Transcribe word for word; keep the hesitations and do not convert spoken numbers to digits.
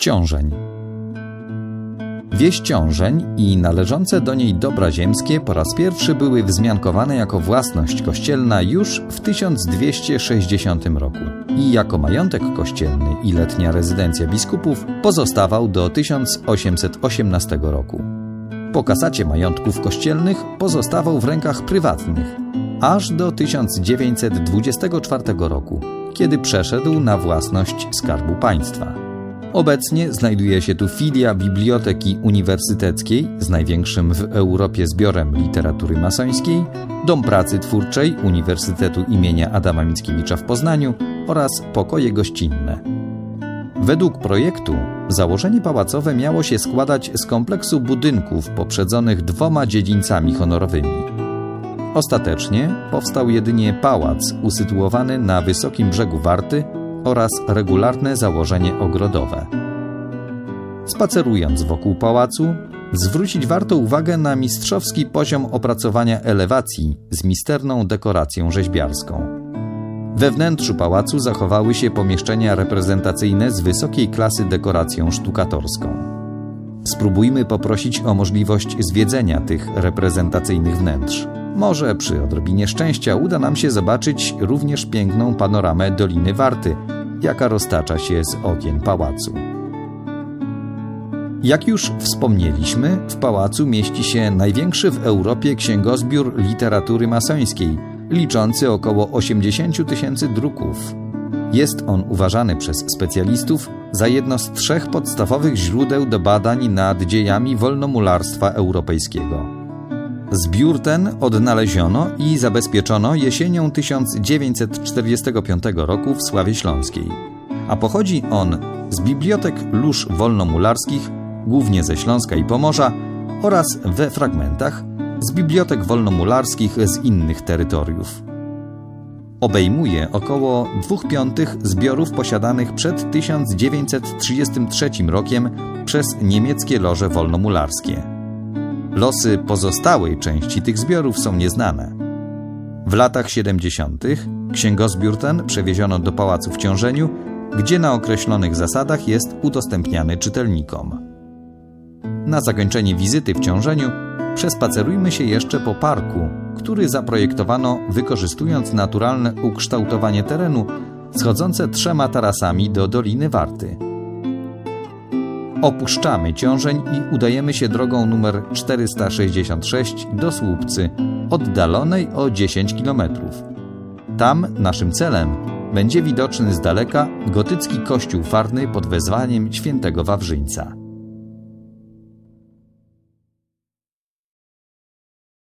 Ciążeń. Wieś Ciążeń i należące do niej dobra ziemskie po raz pierwszy były wzmiankowane jako własność kościelna już w tysiąc dwieście sześćdziesiątym roku i jako majątek kościelny i letnia rezydencja biskupów pozostawał do tysiąc osiemset osiemnastego roku. Po kasacie majątków kościelnych pozostawał w rękach prywatnych, aż do tysiąc dziewięćset dwudziestego czwartego roku, kiedy przeszedł na własność Skarbu Państwa. Obecnie znajduje się tu filia Biblioteki Uniwersyteckiej z największym w Europie zbiorem literatury masońskiej, Dom Pracy Twórczej Uniwersytetu imienia Adama Mickiewicza w Poznaniu oraz pokoje gościnne. Według projektu założenie pałacowe miało się składać z kompleksu budynków poprzedzonych dwoma dziedzińcami honorowymi. Ostatecznie powstał jedynie pałac usytuowany na wysokim brzegu Warty oraz regularne założenie ogrodowe. Spacerując wokół pałacu, zwrócić warto uwagę na mistrzowski poziom opracowania elewacji z misterną dekoracją rzeźbiarską. We wnętrzu pałacu zachowały się pomieszczenia reprezentacyjne z wysokiej klasy dekoracją sztukatorską. Spróbujmy poprosić o możliwość zwiedzenia tych reprezentacyjnych wnętrz. Może przy odrobinie szczęścia uda nam się zobaczyć również piękną panoramę Doliny Warty, jaka roztacza się z okien pałacu. Jak już wspomnieliśmy, w pałacu mieści się największy w Europie księgozbiór literatury masońskiej, liczący około osiemdziesiąt tysięcy druków. Jest on uważany przez specjalistów za jedno z trzech podstawowych źródeł do badań nad dziejami wolnomularstwa europejskiego. Zbiór ten odnaleziono i zabezpieczono jesienią tysiąc dziewięćset czterdziestego piątego roku w Sławie Śląskiej, a pochodzi on z bibliotek lóż wolnomularskich, głównie ze Śląska i Pomorza, oraz we fragmentach z bibliotek wolnomularskich z innych terytoriów. Obejmuje około dwóch piątych zbiorów posiadanych przed tysiąc dziewięćset trzydziestym trzecim rokiem przez niemieckie loże wolnomularskie. Losy pozostałej części tych zbiorów są nieznane. W latach siedemdziesiątych księgozbiór ten przewieziono do pałacu w Ciążeniu, gdzie na określonych zasadach jest udostępniany czytelnikom. Na zakończenie wizyty w Ciążeniu przespacerujmy się jeszcze po parku, który zaprojektowano wykorzystując naturalne ukształtowanie terenu schodzące trzema tarasami do Doliny Warty. Opuszczamy Ciążeń i udajemy się drogą numer czterysta sześćdziesiąt sześć do Słupcy, oddalonej o dziesięć kilometrów. Tam naszym celem będzie widoczny z daleka gotycki kościół farny pod wezwaniem świętego Wawrzyńca.